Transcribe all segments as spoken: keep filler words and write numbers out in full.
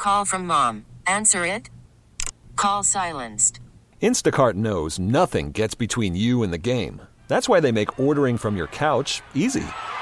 Call from mom. Answer it. Call silenced. Instacart knows nothing gets between you and the game. That's why they make ordering from your couch easy.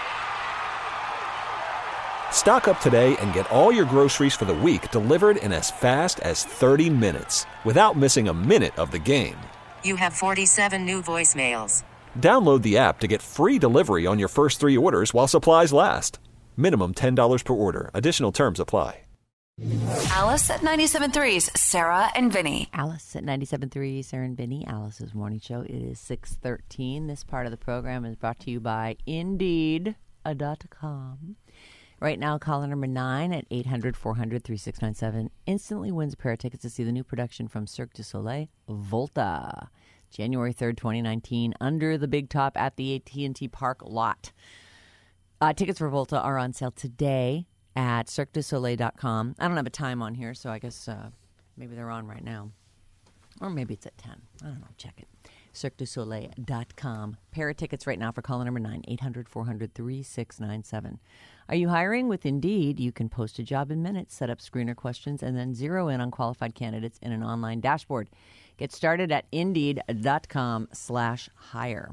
Stock up today and get all your groceries for the week delivered in as fast as thirty minutes without missing a minute of the game. You have forty-seven new voicemails. Download the app to get free delivery on your first three orders while supplies last. Minimum ten dollars per order. Additional terms apply. Alice at ninety-seven point three's Sarah and Vinny. Alice at ninety-seven point three, Sarah and Vinny, Alice's morning show. It is six thirteen. This part of the program is brought to you by Indeed dot com. Right now, caller number nine at eight hundred, four hundred, thirty-six ninety-seven instantly wins a pair of tickets to see the new production from Cirque du Soleil, Volta. January third, twenty nineteen, under the big top at the A T and T Park lot. Uh, tickets for Volta are on sale today at cirque du soleil dot com. I don't have a time on here, so I guess uh, maybe they're on right now. Or maybe it's at ten. I don't know. Check it. cirque du soleil dot com. Pair of tickets right now for caller number nine, eight hundred, four hundred, thirty-six ninety-seven. Are you hiring? With Indeed, you can post a job in minutes, set up screener questions, and then zero in on qualified candidates in an online dashboard. Get started at Indeed dot com slash hire.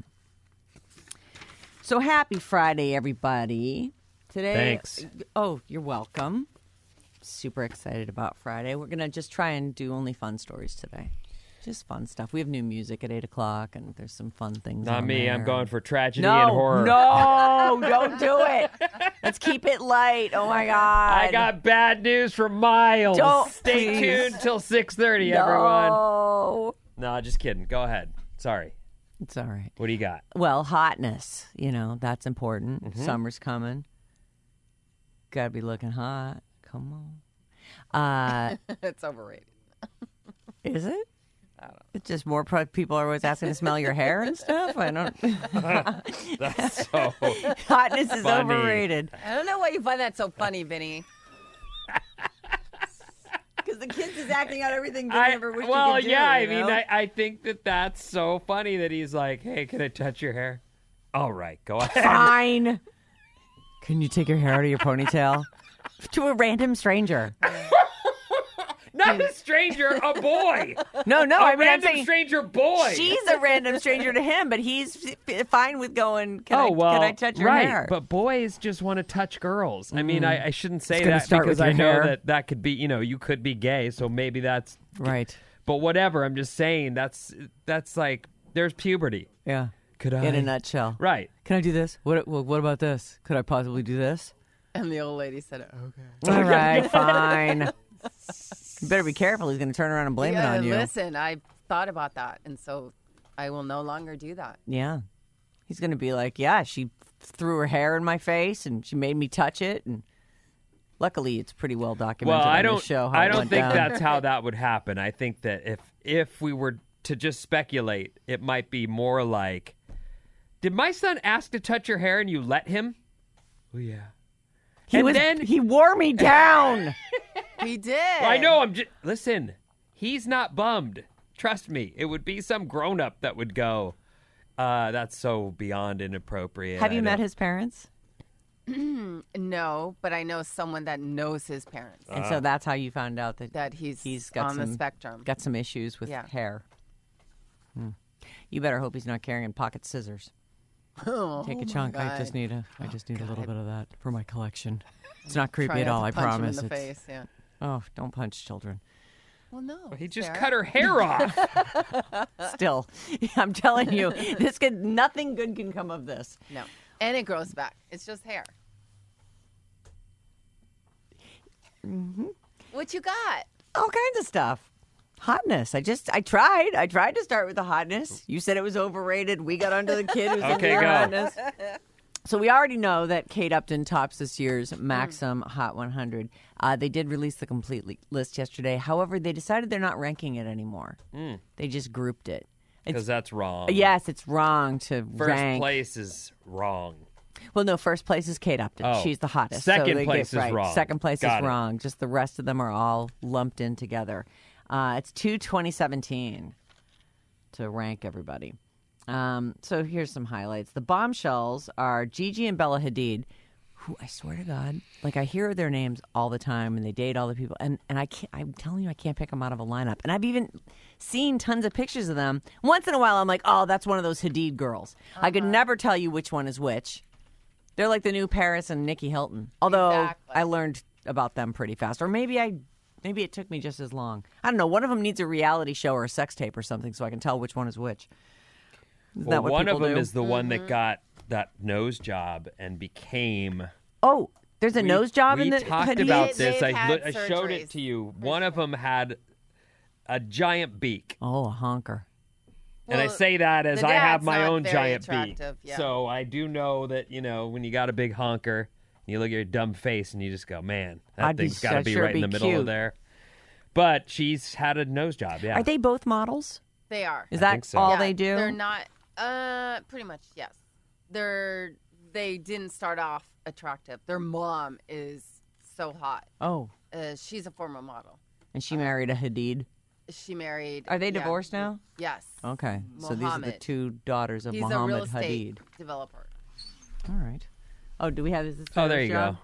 So happy Friday, everybody. Today, Thanks. Oh, you're welcome. Super excited about Friday. We're going to just try and do only fun stories today. Just fun stuff. We have new music at eight o'clock, and there's some fun things Not on me. there. I'm going for tragedy no, and horror. No, don't do it. Let's keep it light. Oh, my God. I got bad news from Miles. Don't, Stay please. tuned till six thirty, no. everyone. No, just kidding. Go ahead. Sorry. It's all right. What do you got? Well, hotness. You know, that's important. Mm-hmm. Summer's coming. Got to be looking hot. Come on. Uh, It's overrated. is it? I don't know. It's just more pro- people are always asking to smell your hair and stuff. I don't. That's so Hotness is funny. overrated. I don't know why you find that so funny, Vinny. Because the kids is acting out everything they I, never wish well, you could yeah, do. I mean, I, I think that that's so funny that he's like, hey, can I touch your hair? All right, go ahead. Fine. Can you take your hair out of your ponytail? To a random stranger. Not a stranger, a boy. No, no, A I mean, I'm random saying stranger boy. she's a random stranger to him, but he's f- fine with going, can, oh, I, well, can I touch your right, hair? but boys just want to touch girls. I mean, I, I shouldn't say It's gonna that start because with I your know hair. that that could be, you know, you could be gay, so maybe that's Right. But whatever, I'm just saying that's that's like there's puberty. Yeah. Could I? In a nutshell. Right. Can I do this? What, what What about this? Could I possibly do this? And the old lady said, okay. All right, fine. You better be careful. He's going to turn around and blame yeah, it on you. Listen, I thought about that, and so I will no longer do that. Yeah. He's going to be like, yeah, she threw her hair in my face and she made me touch it. And luckily, it's pretty well documented Well, on I the don't. show how I it don't went think down. that's how that would happen. I think that if if we were to just speculate, it might be more like, did my son ask to touch your hair and you let him? Oh yeah. He and was, then he wore me down. We did. Well, I know. I'm just listen. He's not bummed. Trust me. It would be some grown up that would go. Uh, that's so beyond inappropriate. Have you I met don't- his parents? No, but I know someone that knows his parents, And so that's how you found out that, that he's, he's got on some, the spectrum. got some issues with Yeah. hair. Hmm. You better hope he's not carrying pocket scissors. Oh, Take a my chunk. I God. just need a. I just need a little God. bit of that for my collection. It's not creepy Try at not all. to I punch promise. Him in the It's- face, yeah. Oh, don't punch children. Well, no. He just Sarah. cut her hair off. Still, I'm telling you, this could nothing good can come of this. No, and it grows back. It's just hair. Mm-hmm. What you got? All kinds of stuff. Hotness. I just, I tried. I tried to start with the hotness. You said it was overrated. We got onto the kid who's into Okay, your go. hotness. So we already know that Kate Upton tops this year's Maxim Hot one hundred. Uh, they did release the complete li- list yesterday. However, they decided they're not ranking it anymore. Mm. They just grouped it. Because It's, that's wrong. yes, it's wrong to First rank. place is wrong. Well, no, first place is Kate Upton. Oh. She's the hottest. Second they place get, is right. wrong. Second place Got is it. wrong. Just the rest of them are all lumped in together. Uh, it's two twenty seventeen to rank everybody. Um, so here's some highlights. The bombshells are Gigi and Bella Hadid, who I swear to God, like I hear their names all the time, and they date all the people, and and I can't. I'm telling you, I can't pick them out of a lineup. And I've even seen tons of pictures of them. Once in a while, I'm like, oh, that's one of those Hadid girls. Uh-huh. I could never tell you which one is which. They're like the new Paris and Nikki Hilton. Although Exactly. I learned about them pretty fast, or maybe I. Maybe it took me just as long. I don't know. One of them needs a reality show or a sex tape or something so I can tell which one is which. Isn't Well, that what one of people them do? is the one that got that nose job and became. Oh, there's a we, nose job we in the talked Hadid? about They- this. they've I, had lo- I showed it surgeries, to you. for One of sure. them had a giant beak. Oh, a honker. And I Well, say that as the I have dad's my not own very giant beak. attractive, yeah. So I do know that, you know, when you got a big honker, you look at your dumb face and you just go, man, that I'd be- thing's got to I'd be sure right in be the middle cute. of there. But she's had a nose job, yeah. Are they both models? They are. Is I that think so. all Yeah, they do? They're not. Uh, pretty much yes. They're. They didn't start off attractive. Their mom is so hot. Oh, Uh, she's a former model. and she married a Hadid. She married. Are they yeah, divorced now? Yes. Okay, so these are the Mohammed. two daughters of He's a Mohammed real estate Hadid. developer. All right. Oh, do we have is this? Oh, her there you show? go.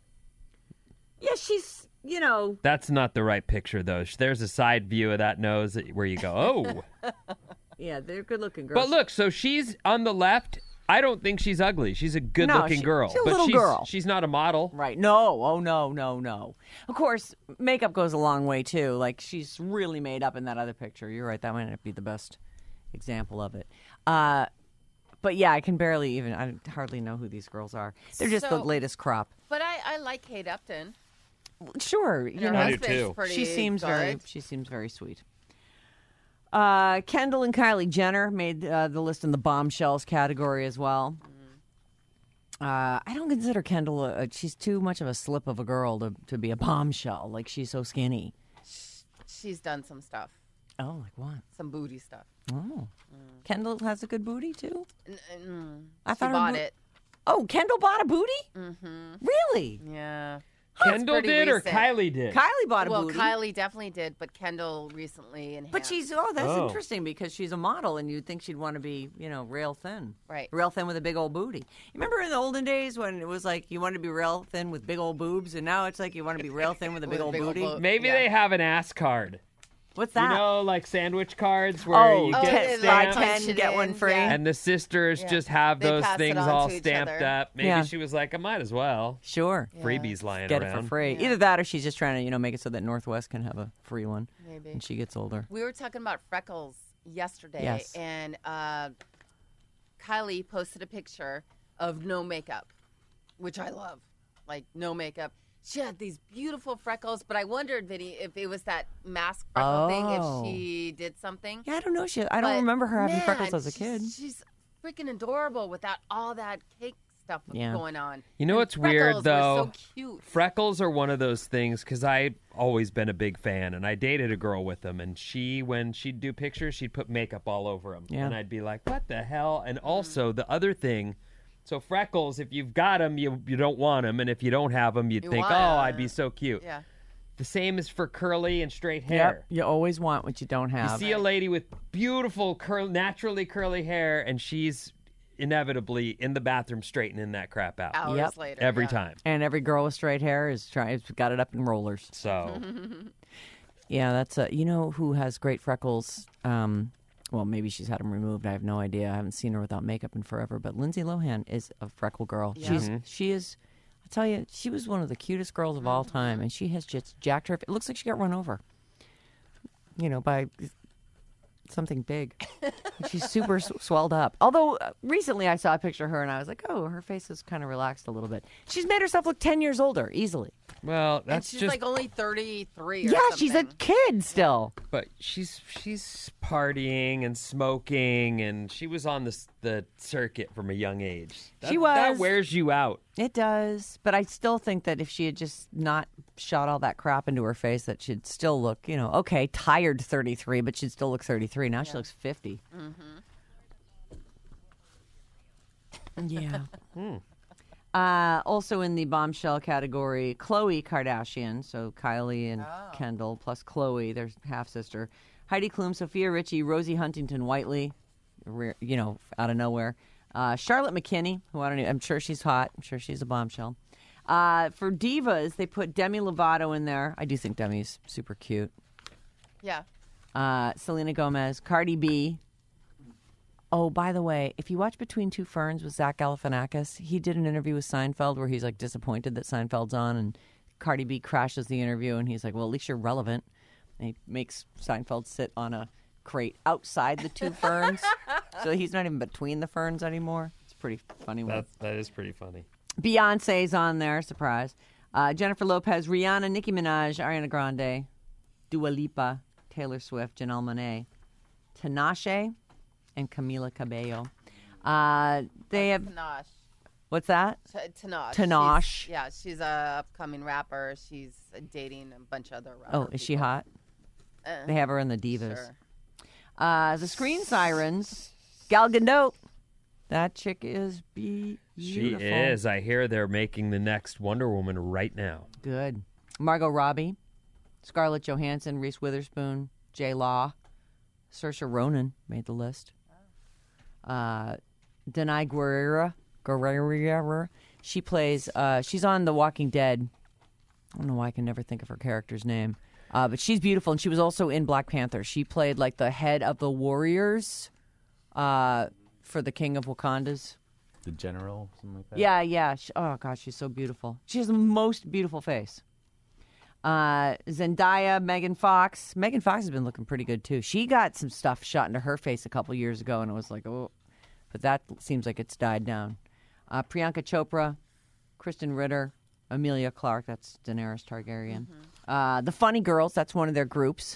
Yeah, she's. You know. That's not the right picture, though. There's a side view of that nose that- where you go, oh. Yeah, they're good-looking girls. But look, so she's on the left. I don't think she's ugly. She's a good-looking she- girl. she's a but little she's, girl. she's not a model. Right. No. Oh, no, no, no. Of course, makeup goes a long way, too. Like, she's really made up in that other picture. You're right. That might not be the best example of it. Uh, but, yeah, I can barely even, I hardly know who these girls are. They're just the So- latest crop. But I, I like Kate Upton. Sure. You Her know, I do husband's too. pretty she seems good. very, she seems very sweet. Uh, Kendall and Kylie Jenner made uh, the list in the bombshells category as well. Uh, I don't consider Kendall, a, a, she's too much of a slip of a girl to, to be a bombshell. Like, she's so skinny. She's done some stuff, Oh, like what? some booty stuff. Oh. Kendall has a good booty, too? N- mm, I she thought her bought bo- it. Oh, Kendall bought a booty? Mm-hmm. Really? Yeah. Kendall pretty did or recent. Kylie did? Kylie bought a Well, booty. Kylie definitely did, but Kendall recently enhanced. But she's, oh, that's Oh. interesting because she's a model and you'd think she'd want to be, you know, rail thin. Right. Rail thin with a big old booty. You remember in the olden days when it was like you wanted to be rail thin with big old boobs and now it's like you want to be rail thin with a big With a old big old booty? bo- Maybe Yeah. they have an ass card. What's that? You know, like sandwich cards where oh, you Oh, get ten, they buy like stamps. ten, punch it get in, one free. yeah. And the sisters Yeah. just have They those pass it things on all to each stamped other. up. Maybe Yeah. she was like, I might as well. Sure. Freebies lying Get around. it for free. Either that or she's just trying to, you know, make it so that Northwest can have a free one Maybe. when she gets older. We were talking about freckles yesterday, Yes. and uh, Kylie posted a picture of no makeup, which I love. Like, no makeup. She had these beautiful freckles, but I wondered, Vinny, if it was that mask freckle thing, Oh. if she did something. Yeah, I don't know. She, I don't But, remember her having man, freckles as a she's- kid. She's freaking adorable without all that cake stuff Yeah. going on. You know And what's weird, freckles were though? so cute. Freckles are one of those things because I've always been a big fan, and I dated a girl with them, and she, when she'd do pictures, she'd put makeup all over them, Yeah. and I'd be like, "What the hell?" And also the other thing, so freckles, if you've got them, you you don't want them, and if you don't have them, you'd You think, want "Oh, 'em. I'd be so cute." Yeah. The same is for curly and straight hair. Yep. You always want what you don't You have. see a lady with beautiful, curl, naturally curly hair, and she's inevitably in the bathroom straightening that crap out Hours Yep. later. every yeah. time. And every girl with straight hair is trying, got it up in rollers. So Yeah, that's a. You know who has great freckles? Um, well, maybe she's had them removed. I have no idea. I haven't seen her without makeup in forever. But Lindsay Lohan is a freckle girl. Yeah. She's she is. I tell you, she was one of the cutest girls of all time, and she has just jacked her. It looks like she got run over. You know, by something big. She's super s- swelled up. Although uh, recently I saw a picture of her, and I was like, oh, her face is kind of relaxed a little bit. She's made herself look ten years older easily. well, And that's she's just like only thirty-three or Yeah, she's a something. kid still. But she's she's partying and smoking, and she was on the the circuit from a young age. That, She That was. wears you out. It does, but I still think that if she had just not shot all that crap into her face, that she'd still look, you know, okay, tired thirty-three, but she'd still look thirty-three. Now she looks fifty. Mm-hmm. Yeah. Uh, also in the bombshell category, Khloe Kardashian, so Kylie and Kendall plus Khloe, their half sister, Heidi Klum, Sophia Richie, Rosie Huntington Whiteley, re- you know, out of nowhere. Uh, Charlotte McKinney, who I don't know, I'm sure she's hot. I'm sure she's a bombshell. Uh, for divas, they put Demi Lovato in there. I do think Demi's super cute. Yeah. Uh, Selena Gomez, Cardi B. Oh, by the way, if you watch Between Two Ferns with Zach Galifianakis, he did an interview with Seinfeld where he's like disappointed that Seinfeld's on, and Cardi B crashes the interview, and he's like, well, at least you're relevant. And he makes Seinfeld sit on a crate outside the two ferns, so he's not even between the ferns anymore. It's pretty funny. That, that is pretty funny. Beyonce's on there, surprise. Uh, Jennifer Lopez, Rihanna, Nicki Minaj, Ariana Grande, Dua Lipa, Taylor Swift, Janelle Monáe, Tinashe, and Camila Cabello. Uh, they have... Tinashe. What's that? T- Tinashe. Tinashe. She's, yeah, she's a upcoming rapper. She's dating a bunch of other rappers. Oh, is she hot? Uh, They have her in the Divas. Sure. Uh, the Screen Sirens, Gal Gadot. That chick is be- beautiful. She is. I hear they're making the next Wonder Woman right now. Good. Margot Robbie, Scarlett Johansson, Reese Witherspoon, J. Law, Saoirse Ronan made the list. Uh, Denai Guerrera, Guerrera. She plays. Uh, she's on The Walking Dead. I don't know why I can never think of her character's name. Uh, but she's beautiful, and she was also in Black Panther. She played like the head of the warriors uh, for the King of Wakanda's. The general, something like that. Yeah, yeah. She, oh, gosh, she's so beautiful. She has the most beautiful face. Uh, Zendaya, Megan Fox. Megan Fox has been looking pretty good, too. She got some stuff shot into her face a couple years ago, and it was like, oh. But that seems like it's died down. Uh, Priyanka Chopra, Kristen Ritter, Amelia Clark, that's Daenerys Targaryen. Mm-hmm. Uh, the Funny Girls, that's one of their groups.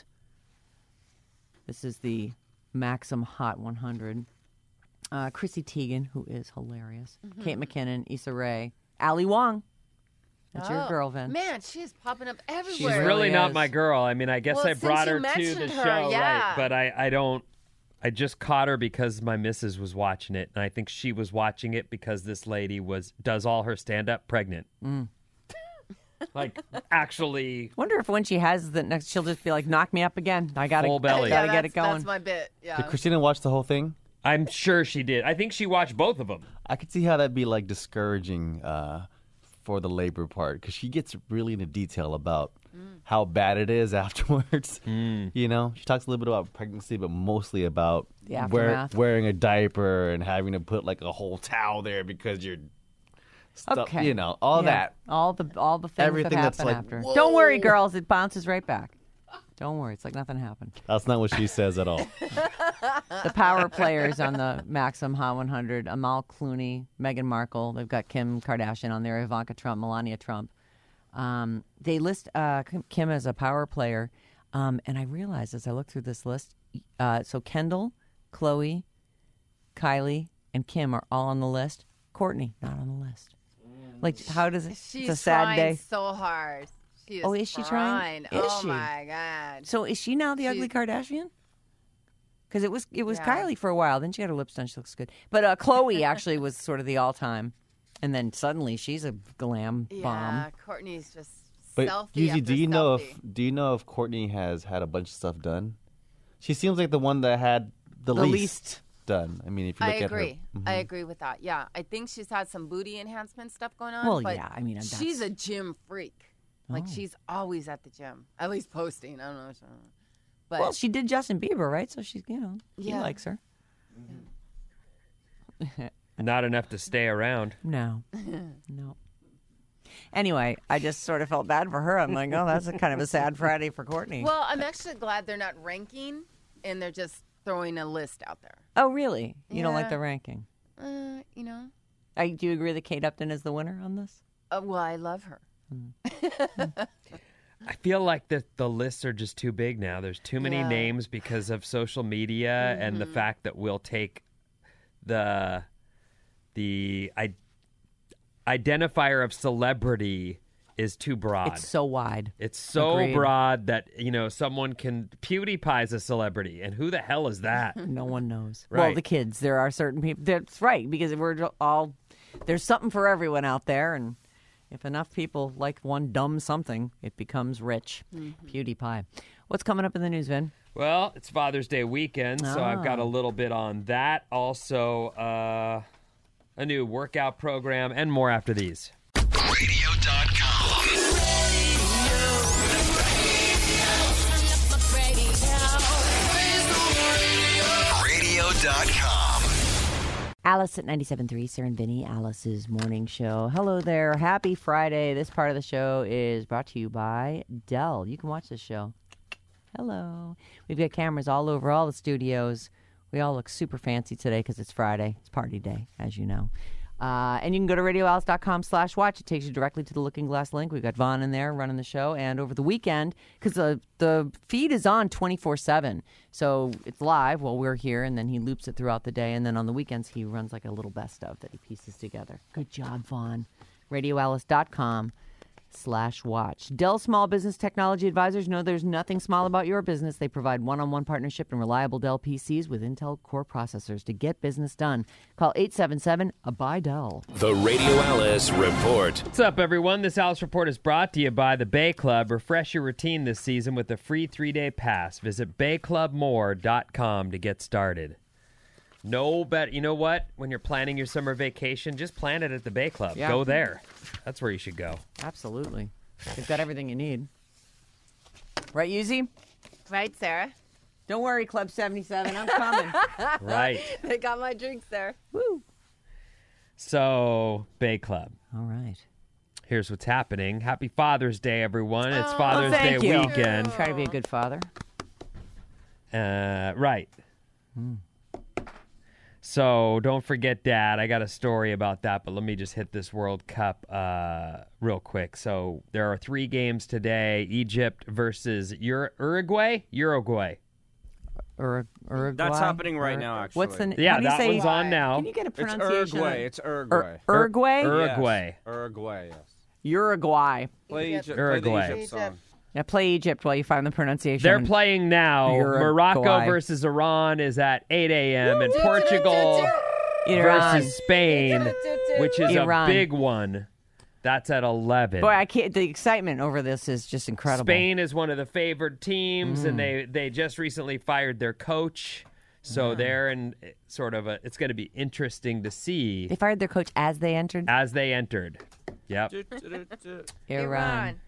This is the Maxim Hot one hundred. Uh, Chrissy Teigen, who is hilarious. Mm-hmm. Kate McKinnon, Issa Rae, Ali Wong. That's oh, your girl, Vin. Man, she's popping up everywhere. She's really really not is. my girl. I mean, I guess Well, I brought her since you to the mentioned show, her, yeah. right? But I, I don't. I just caught her because my missus was watching it, and I think she was watching it because this lady was does all her stand up pregnant. Mm. Like, actually, Wonder if when she has the next, she'll just be like, knock me up again. I gotta, Full belly. gotta yeah, get that's, it going. That's my bit. Yeah. Did Christina watch the whole thing? I'm sure she did. I think she watched both of them. I could see how that'd be like discouraging uh, for the labor part because she gets really into detail about mm. how bad it is afterwards. Mm. You know, she talks a little bit about pregnancy, but mostly about The wear, aftermath. wearing a diaper and having to put like a whole towel there because you're stuff. Okay. You know, all Yeah. that. All the all the things Everything that that's happen like, after. whoa. Don't worry, girls. It bounces right back. Don't worry. It's like nothing happened. That's not what she says at all. The power players on the Maxim Hot one hundred, Amal Clooney, Meghan Markle. They've got Kim Kardashian on there, Ivanka Trump, Melania Trump. Um, they list uh, Kim as a power player. Um, and I realized as I looked through this list, uh, so Kendall, Khloe, Kylie, and Kim are all on the list. Courtney, not on the list. Like, how does it? She's it's a sad trying day. so hard. She is Oh, is she trying? Is oh she? my God. So is she now the She's- ugly Kardashian? Because it was it was Yeah. Kylie for a while. Then she got her lips done. She looks good. But uh, Khloe actually was sort of the all time, and then suddenly she's a glam Yeah, bomb. Courtney's just But selfie Yuzi, after do you know selfie. if do you know if Courtney has had a bunch of stuff done? She seems like the one that had the, The least, least. done. I mean, if you I look at agree. her, I agree with that. Yeah, I think she's had some booty enhancement stuff going on. Well, but yeah, I mean, that's- she's a gym freak. Like Oh. she's always at the gym, at least posting. I don't know. so- But Well, she did Justin Bieber, right? So she's you know he Yeah. likes her. Not enough to stay around. No, no. Anyway, I just sort of felt bad for her. I'm like, oh, that's a kind of a sad Friday for Courtney. well, I'm actually glad they're not ranking, and they're just throwing a list out there. oh, really? You don't like Yeah. the ranking? Uh, you know. I, do you agree that Kate Upton is the winner on this? Uh, well, I love her. I feel like the the lists are just too big now. There's too many Yeah. names because of social media and the fact that we'll take the the I, identifier of celebrity is too broad. It's so wide. It's so Agreed. broad that, you know, someone can PewDiePie's a celebrity, and who the hell is that? No one knows. Well, Right. the kids. There are certain people. That's right, because we're all there's something for everyone out there, and if enough people like one dumb something, it becomes rich. PewDiePie. What's coming up in the news, Vin? Well, it's Father's Day weekend, so I've got a Ah. little bit on that. Also, uh, a new workout program, and more after these. radio dot com. radio dot com. Alice at ninety-seven point three, Sarah and Vinny, Alice's morning show. Hello there. Happy Friday. This part of the show is brought to you by Dell. You can watch this show. Hello. We've got cameras all over all the studios. We all look super fancy today because it's Friday. It's party day, as you know. Uh, and you can go to radio alice dot com slash watch. It takes you directly to the Looking Glass link. We've got Vaughn in there running the show. And over the weekend, because the, the feed is on twenty-four seven. So it's live while we're here, and then he loops it throughout the day. And then on the weekends, he runs like a little best of that he pieces together. Good job, Vaughn. radio alice dot com slash watch. Dell Small Business Technology Advisors know there's nothing small about your business. They provide one-on-one partnership and reliable Dell P Cs with Intel Core processors to get business done. Call eight seven seven, A B Y Dell. The Radio Alice Report. What's up, everyone? This Alice Report is brought to you by the Bay Club. Refresh your routine this season with a free three-day pass. Visit bay club more dot com to get started. No bet. You know what? When you're planning your summer vacation, just plan it at the Bay Club. Yeah. Go there. That's where you should go. Absolutely. They've got everything you need. Right, Yuzi? Right, Sarah? Don't worry, Club seventy-seven. I'm coming. Right. They got my drinks there. Woo. So, Bay Club. All right. Here's what's happening. Happy Father's Day, everyone. It's Oh, Father's well, Day thank you. weekend. Try to be a good father. Uh, right. Hmm. So don't forget Dad. I got a story about that, but let me just hit this World Cup uh, real quick. So there are three games today. Egypt versus Ur- Uruguay? Uruguay. Ur- Uruguay? That's happening right Ur- now, actually. What's the Yeah, how do you that say, one's on now. Can you get a It's pronunciation? Uruguay. It's Uruguay. Ur- Uruguay? Uruguay. Yes. Uruguay, yes. Uruguay. Play Egypt. Egypt. Uruguay. Play the Egypt song. Now play Egypt while you find the pronunciation. They're playing now. Uruguay. Morocco versus Iran is at eight a.m. and Portugal Iran. versus Spain, which is Iran. a big one. That's at eleven. Boy, I can't. The excitement over this is just incredible. Spain is one of the favored teams, Mm. and they, they just recently fired their coach. So they're in sort of a. It's going to be interesting to see They fired their coach as they entered as they entered. Yep. Iran.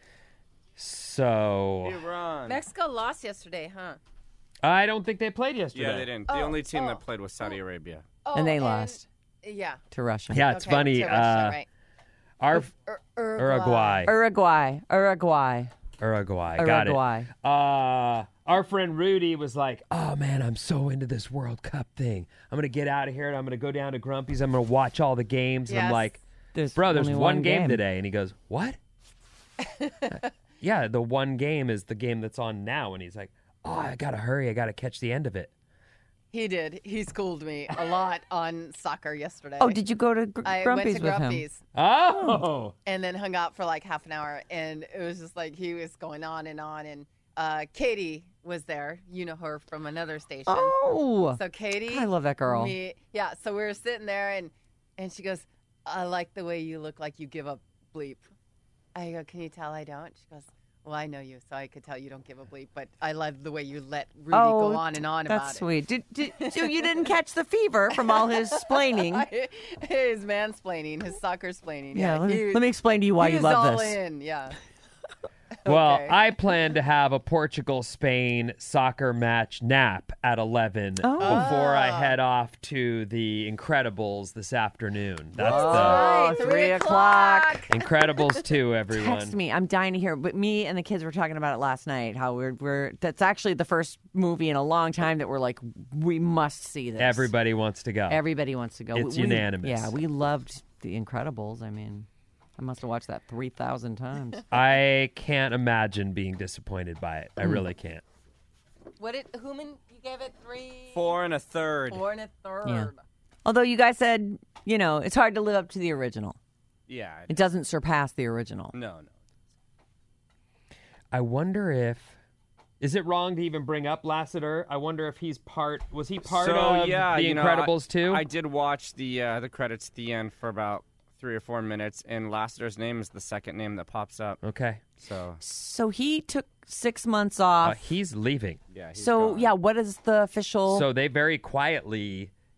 So Iran. Mexico lost yesterday, huh? I don't think they played yesterday. Yeah, they didn't. The Oh, only team oh. that played was Saudi Arabia. Oh, And they lost Yeah. to Russia. Yeah, it's Okay, funny. to Russia, uh, right. Our Ur- Uruguay. Uruguay. Uruguay. Uruguay. Got Uruguay. it. Uh, our friend Rudy was like, "Oh man, I'm so into this World Cup thing. I'm gonna get out of here and I'm gonna go down to Grumpy's. I'm gonna watch all the games." And I'm Yes. like, There's "Bro, there's only one, one game, game. today." And he goes, "What?" Yeah, the one game is the game that's on now. And he's like, "Oh, I gotta hurry. I gotta catch the end of it." He did. He schooled me a lot on soccer yesterday. Oh, did you go to Gr- I Grumpy's went to with him? Grumpy's Oh, and then hung out for like half an hour, and it was just like he was going on and on. And uh, Katie was there. You know her from another station. Oh, So Katie, I love that girl. Me, yeah. So we were sitting there, and and she goes, "I like the way you look like you give a bleep." I go, "Can you tell I don't?" She goes, "Well, I know you, so I could tell you don't give a bleep, but I love the way you let Rudy oh, go on and on about that's it." sweet. Did, did, so you didn't catch the fever from all his splaining? His mansplaining, his soccer splaining. Yeah, Yeah, let me, he was- let me explain to you why he you was love all this. in, yeah. well, Okay. I plan to have a Portugal-Spain soccer match nap at eleven Oh. before I Ah. head off to the Incredibles this afternoon. That's Oh, Right, three three o'clock. the Incredibles two, everyone. Text me. I'm dying to hear. But me and the kids were talking about it last night. How we're we're that's actually the first movie in a long time that we're like, we must see this. Everybody wants to go. Everybody wants to go. It's We- unanimous. Yeah, we loved The Incredibles. I mean, I must have watched that three thousand times. I can't imagine being disappointed by it. I really can't. What did Human? You gave it three, Four and a third. four and a third. Yeah. Although you guys said, you know, it's hard to live up to the original. Yeah. It doesn't surpass the original. No, no. I wonder if is it wrong to even bring up Lassiter? I wonder if he's part. Was he part so, of yeah, the you know, Incredibles I, too? I did watch the uh, the credits at the end for about three or four minutes, and Lassiter's name is the second name that pops up. Okay. So So he took six months Uh, off. he's leaving. yeah. He's so gone. yeah, what is the official? So they very quietly.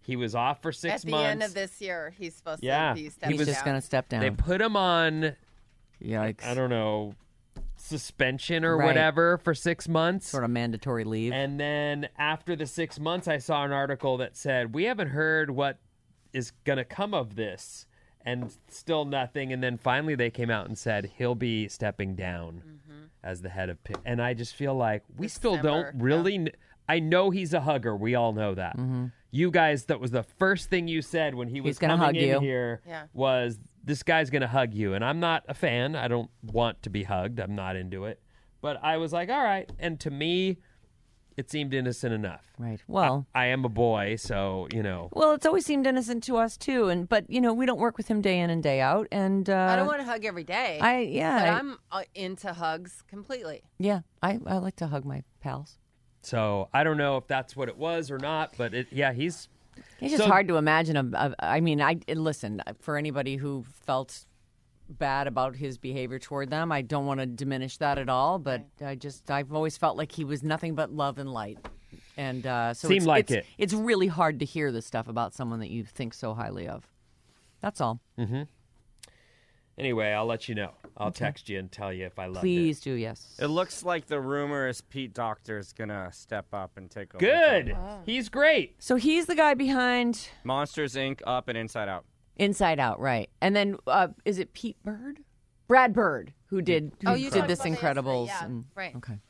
He was off for six At the months. end of this year, he's supposed Yeah. to be He stepping He's was- just down. going to step down. They put him on, Yikes. I don't know, suspension or Right. whatever for six months. Sort of mandatory leave. And then after the six months, I saw an article that said, we haven't heard what is going to come of this. And still nothing. And then finally they came out and said he'll be stepping down as the head of Pitt. And I just feel like we still December, don't really. kn- I know he's a hugger. We all know that. You guys, that was the first thing you said when he was He's gonna coming hug in you. here Yeah. was this guy's going to hug you. And I'm not a fan. I don't want to be hugged. I'm not into it. But I was like, all right. And to me, it seemed innocent enough. Right. Well, I am a boy, so, you know. well, it's always seemed innocent to us too, and but you know we don't work with him day in and day out, and uh, I don't want to hug every day. I yeah, But I- I'm uh, into hugs completely. yeah. I, I like to hug my pals. So I don't know if that's what it was or not, but it, yeah, he's. It's just So- hard to imagine. A, a, I mean, I listen for anybody who felt bad about his behavior toward them. I don't want to diminish that at all, but I just I've always felt like he was nothing but love and light, and uh, so Seemed it's, like it's, it. It's really hard to hear this stuff about someone that you think so highly of. That's all. Anyway, I'll let you know. I'll text you and tell you if I love Please do, yes. It looks like the rumor is Pete Docter's gonna step up and take over. Good. Oh. He's great. So he's the guy behind Monsters Incorporated, Up, and Inside Out. Inside Out, right? And then uh, is it Pete Bird? Brad Bird, who did who Oh, you did talked this about that Incredibles? yesterday, yeah, and- right. Okay.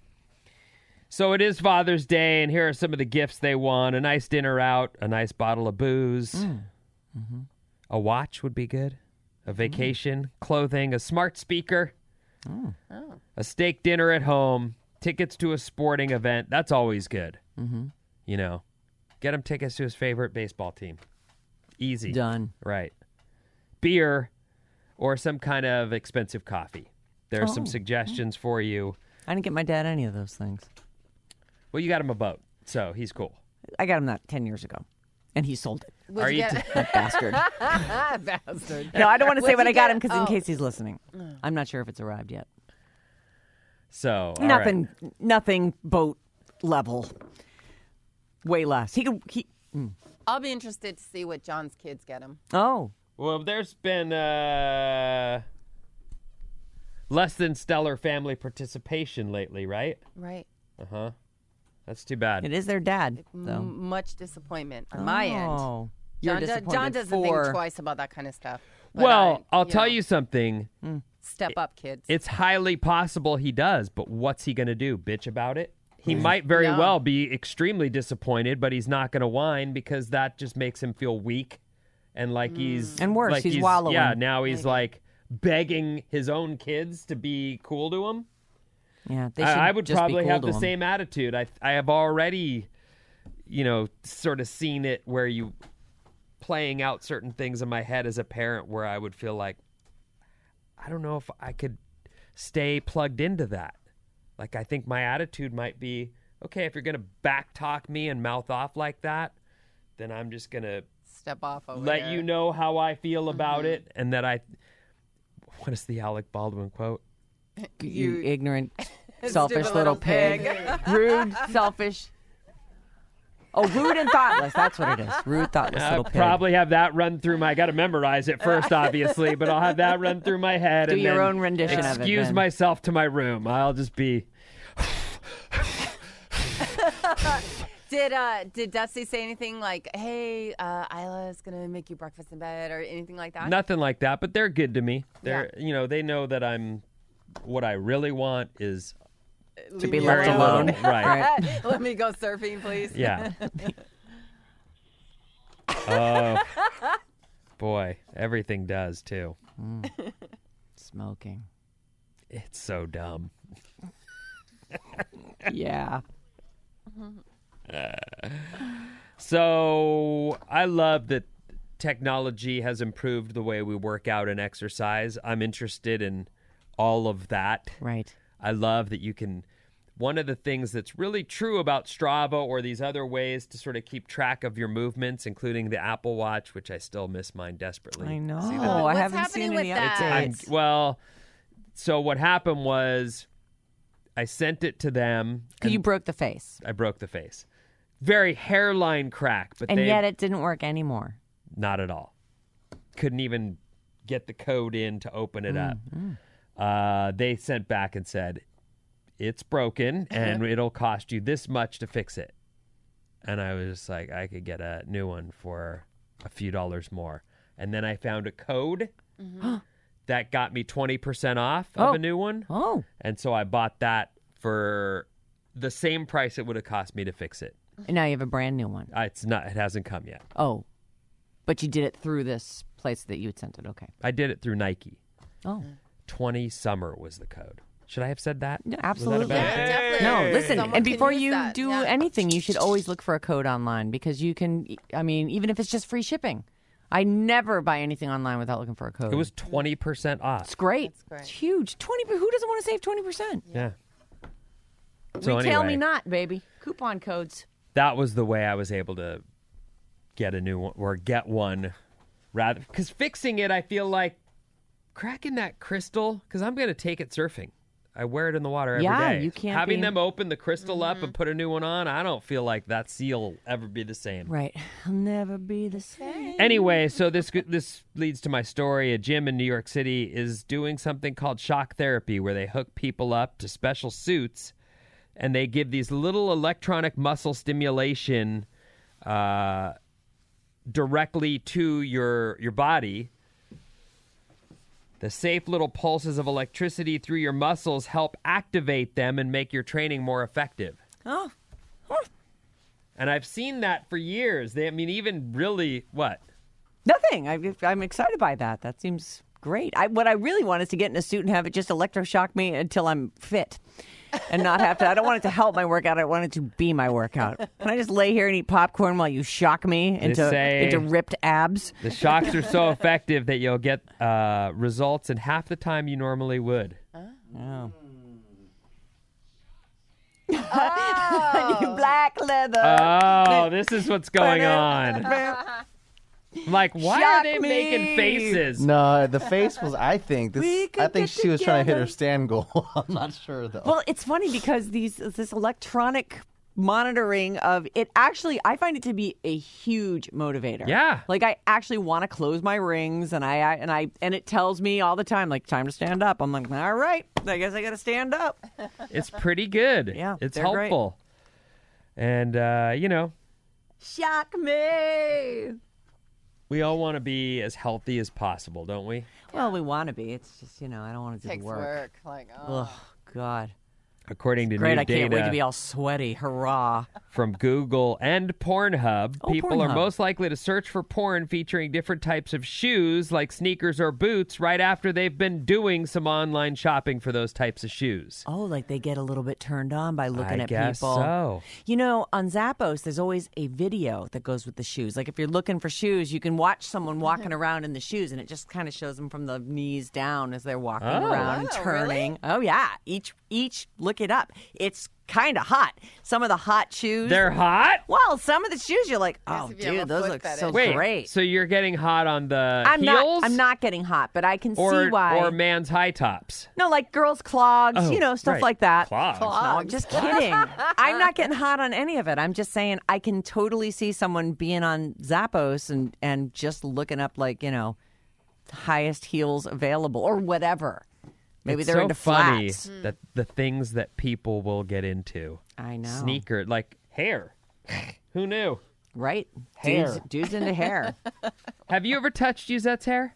So it is Father's Day, and here are some of the gifts they won: a nice dinner out, a nice bottle of booze, Mm. Mm-hmm. a watch would be good, a vacation, clothing, a smart speaker, Oh. a steak dinner at home, tickets to a sporting event. That's always good. Mm-hmm. You know, get him tickets to his favorite baseball team. Easy. Done. Right. Beer or some kind of expensive coffee. There are some Oh. suggestions for you. I didn't get my dad any of those things. Well, you got him a boat, so he's cool. I got him that ten years ago, and he sold it. Would Are you get- t- That bastard. Bastard. No, I don't want to say What'd what you I got get? him because in Oh. case he's listening. I'm not sure if it's arrived yet. So, all right. Nothing, nothing boat level. Way less. He could. He. mm. I'll be interested to see what John's kids get him. Oh, Well, there's been uh, less than stellar family participation lately, right? Right. Uh huh. That's too bad. it is their dad, though. M- much disappointment on my end. Oh, you're John, do- disappointed John doesn't for... think twice about that kind of stuff. But Well, I- I'll tell know, you something. Step up, kids. It's highly possible he does, but what's he going to do? Bitch about it? He Mm. might very No. well be extremely disappointed, but he's not going to whine because that just makes him feel weak and like he's And worse, like he's wallowing. Yeah, now he's like begging his own kids to be cool to him. Yeah, they should I, I would just be probably cool have to the him. same attitude. I I have already, you know, sort of seen it where you playing out certain things in my head as a parent where I would feel like I don't know if I could stay plugged into that. Like I think my attitude might be, okay, if you're going to back talk me and mouth off like that, then I'm just going to Step off over let there. you know how I feel about Mm-hmm. it and that I what is the Alec Baldwin quote? You, You- ignorant, selfish Stupid little little pig. pig. Rude, selfish. Oh, rude and thoughtless. That's what it is. Rude, thoughtless I'll little pig. probably have that run through my. I got to memorize it first, obviously, but I'll have that run through my head. Do and your then own rendition of it, Excuse then. myself to my room. I'll just be. Did uh did Dusty say anything like, "Hey, uh, Isla's gonna make you breakfast in bed" or anything like that? Nothing like that, but they're good to me. They're, you know, they know that I'm. What I really want is To be Leave me left very alone. little. Right. Let me go surfing, please. Yeah. Oh, boy, everything does too. Smoking. It's so dumb. Yeah. So I love that technology has improved the way we work out and exercise. I'm interested in all of that. Right. I love that you can. One of the things that's really true about Strava or these other ways to sort of keep track of your movements, including the Apple Watch, which I still miss mine desperately. I know. See that? I What's haven't happening seen with any that? I'm- updates. well, so what happened was I sent it to them. You and broke the face. I broke the face. very hairline crack. But And they, yet it didn't work anymore. not at all. Couldn't even get the code in to open it up. Uh, they sent back and said, it's broken and it'll cost you this much to fix it. And I was just like, I could get a new one for a few dollars more. And then I found a code that got me twenty percent off of Oh. a new one. Oh. And so I bought that for the same price it would have cost me to fix it. And now you have a brand new one. Uh, it's not. It hasn't come yet. Oh. But you did it through this place that you had sent it. Okay. I did it through Nike. Oh. twenty summer was the code. Should I have said that? Yeah, Was that a absolutely. bad Yeah, thing? definitely. No, listen, Someone and can before use you that. do Yeah. anything, you should always look for a code online because you can, I mean, even if it's just free shipping. I never buy anything online without looking for a code. It was twenty percent off. It's great. That's great. It's huge. twenty Who doesn't want to save twenty percent? Yeah. So Retail anyway, me not, baby. Coupon codes. that was the way I was able to get a new one or get one rather because fixing it, I feel like cracking that crystal because I'm going to take it surfing. I wear it in the water every day. Yeah, you can't Having be- them open the crystal up and put a new one on, I don't feel like that seal will ever be the same. Right. I'll never be the same. Anyway, so this this leads to my story. A gym in New York City is doing something called shock therapy, where they hook people up to special suits, and they give these little electronic muscle stimulation uh, directly to your your body. The safe little pulses of electricity through your muscles help activate them and make your training more effective. Oh. And I've seen that for years. They, I mean, even really, what? Nothing. I, I'm excited by that. That seems great. I, what I really want is to get in a suit and have it just electroshock me until I'm fit and not have to. I don't want it to help my workout. I want it to be my workout. Can I just lay here and eat popcorn while you shock me into, say- into ripped abs? The shocks are so effective that you'll get uh, results in half the time you normally would. Oh. You black leather. Oh, this is what's going on. I'm like, why are Shock they me. making faces? No, the face was. I think We this. could I think get she was trying to hit together. her stand goal. I'm not sure though. Well, it's funny because these this electronic monitoring of it actually I find it to be a huge motivator. Yeah. Like I actually want to close my rings and I, I and I and it tells me all the time like time to stand up. I'm like, all right, I guess I got to stand up. It's pretty good. Yeah, it's they're great. helpful. And, uh, you know, Shock me. we all want to be as healthy as possible, don't we? Well, we want to be. It's just, you know, I don't want to do Takes the work. work. Like, oh. Oh, God. According to Great, new I can't wait to data be all sweaty. Hurrah. from Google and Pornhub, Oh, people are Pornhub. most likely to search for porn featuring different types of shoes like sneakers or boots right after they've been doing some online shopping for those types of shoes. Oh, like they get a little bit turned on by looking I at guess people. so. You know, on Zappos, there's always a video that goes with the shoes. Like if you're looking for shoes, you can watch someone walking around in the shoes, and it just kind of shows them from the knees down as they're walking Oh. around, Wow, turning. Oh yeah, each each look it up. It's kind of hot. Some of the hot shoes. They're hot? Well, some of the shoes you're like, oh, if you have a dude, those foot look fetish. so Wait, great. so you're getting hot on the I'm heels? not. I'm not getting hot, but I can or, see why. Or man's high tops? No, like girls' clogs, Oh, you know, stuff right. like that. Clogs. No, I'm just kidding. I'm not getting hot on any of it. I'm just saying I can totally see someone being on Zappos and, and just looking up, like, you know, highest heels available or whatever. Maybe it's they're so into funny flats. that the things that people will get into. I know. Sneaker, like hair. Who knew? Right? Hair. Dudes, dudes into hair. Have you ever touched Yuzette's hair?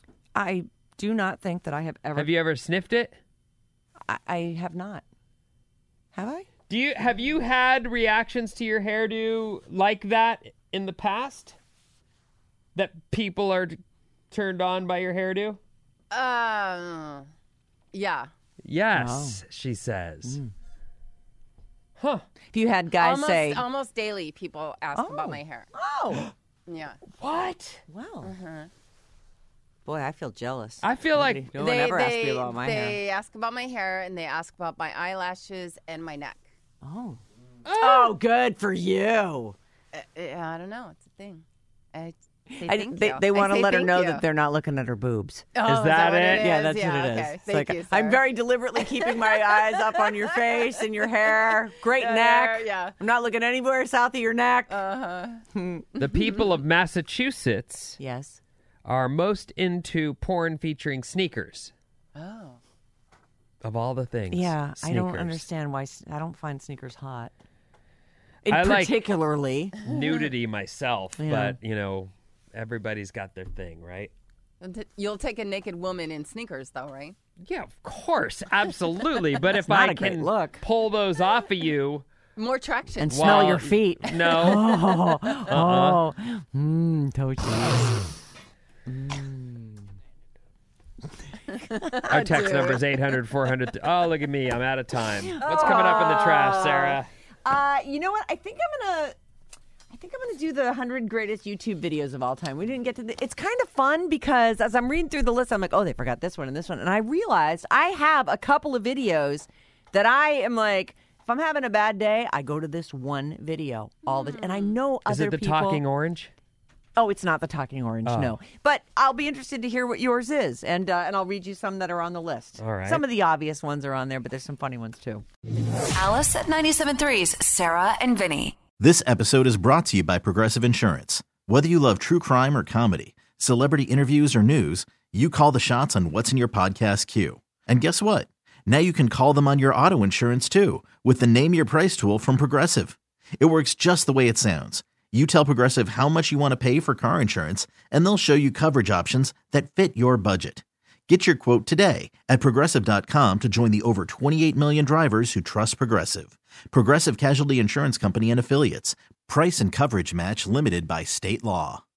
I do not think that I have ever. Have you ever sniffed it? I, I have not. Have I? Do you have you had reactions to your hairdo like that in the past? That people are t- turned on by your hairdo? Um, yeah. Yes, she says. Huh. If you had guys almost, say, almost daily, people ask Oh. about my hair. "Oh, Yeah. What? well." Boy, I feel jealous. I feel like Nobody- no one ever asked me about my they hair. ask about my hair and they ask about my eyelashes and my neck. Oh. Oh, good for you. Uh, yeah, I don't know. It's a thing. I, Say I, thank they you. they I want to say let her thank know you. that they're not looking at her boobs. Oh, Is that what it? Yeah, is? that's yeah, what it is. Okay. It's Thank like, you, I'm sir. very deliberately keeping my eyes up on your face and your hair. Great Your neck. hair, yeah. I'm not looking anywhere south of your neck. Uh-huh. The people of Massachusetts Yes. are most into porn featuring sneakers. Oh. Of all the things. Yeah, I don't Sneakers. understand why s- I don't find sneakers hot. In I like- particularly. Nudity myself, Yeah. but, you know, everybody's got their thing, right? You'll take a naked woman in sneakers, though, right? Yeah, of course. Absolutely. But if not I a great can look. pull those off of you. More traction. And smell Well, your feet. No. Oh, Uh-uh. oh, mmm, toasties. Our text Dude. number is eight hundred, four hundred. Oh, look at me. I'm out of time. What's coming up in the trash, Sarah? Uh, you know what? I think I'm gonna. I think I'm gonna do the hundred greatest YouTube videos of all time. We didn't get to the. It's kind of fun because as I'm reading through the list, I'm like, oh, they forgot this one and this one, and I realized I have a couple of videos that I am like, if I'm having a bad day, I go to this one video all the. And I know Is other it the people. talking orange? Oh, it's not the talking orange, Oh. no. But I'll be interested to hear what yours is, and uh, and I'll read you some that are on the list. All right. Some of the obvious ones are on there, but there's some funny ones too. Alice at ninety-seven point three's Sarah and Vinny. This episode is brought to you by Progressive Insurance. Whether you love true crime or comedy, celebrity interviews or news, you call the shots on what's in your podcast queue. And guess what? Now you can call them on your auto insurance too with the Name Your Price tool from Progressive. It works just the way it sounds. You tell Progressive how much you want to pay for car insurance, and they'll show you coverage options that fit your budget. Get your quote today at Progressive dot com to join the over twenty-eight million drivers who trust Progressive. Progressive Casualty Insurance Company and Affiliates. Price and coverage match limited by state law.